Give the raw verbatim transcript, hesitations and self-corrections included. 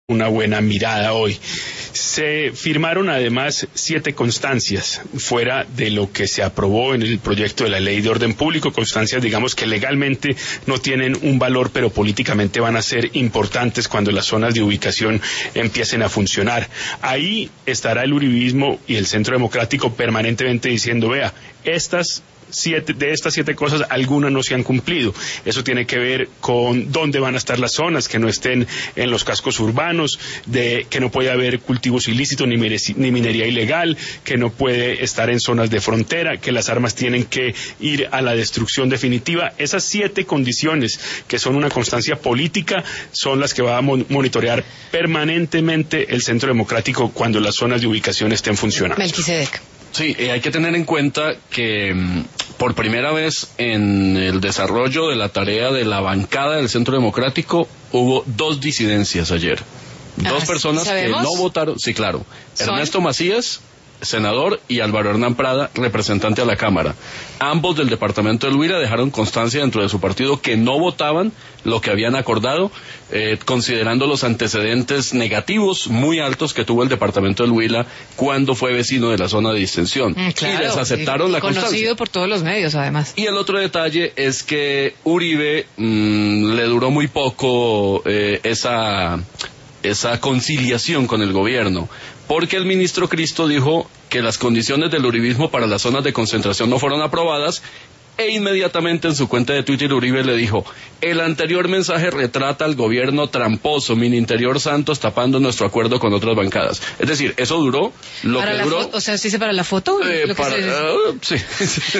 una buena mirada hoy. Se firmaron además siete constancias fuera de lo que se aprobó en el proyecto de la ley de orden público, constancias digamos que legalmente no tienen un valor, pero políticamente van a ser importantes cuando las zonas de ubicación empiecen a funcionar. Ahí estará el uribismo y el Centro Democrático permanentemente diciendo, vea, estas Siete, de estas siete cosas, algunas no se han cumplido. Eso tiene que ver con dónde van a estar las zonas, que no estén en los cascos urbanos, de que no puede haber cultivos ilícitos ni, ni minería ilegal, que no puede estar en zonas de frontera, que las armas tienen que ir a la destrucción definitiva. Esas siete condiciones, que son una constancia política, son las que va a monitorear permanentemente el Centro Democrático cuando las zonas de ubicación estén funcionando. Melquisedec. Sí, eh, hay que tener en cuenta que mm, por primera vez en el desarrollo de la tarea de la bancada del Centro Democrático hubo dos disidencias ayer. Dos ah, personas ¿sabemos? que no votaron, sí, claro. ¿Son? Ernesto Macías, senador, y Álvaro Hernán Prada, representante a la Cámara. Ambos del departamento del Huila dejaron constancia dentro de su partido que no votaban lo que habían acordado, eh, considerando los antecedentes negativos muy altos que tuvo el departamento del Huila cuando fue vecino de la zona de distensión. Mm, claro, y les aceptaron y, la conocido constancia. por todos los medios, además. Y el otro detalle es que Uribe mmm, le duró muy poco eh, esa, esa conciliación con el gobierno, porque el ministro Cristo dijo que las condiciones del uribismo para las zonas de concentración no fueron aprobadas, e inmediatamente en su cuenta de Twitter Uribe le dijo, el anterior mensaje retrata al gobierno tramposo, Mini Interior Santos tapando nuestro acuerdo con otras bancadas. Es decir, eso duró lo para que la duró... Foto, o sea, ¿sí se para la foto? Eh, Lo que para, se... uh, sí.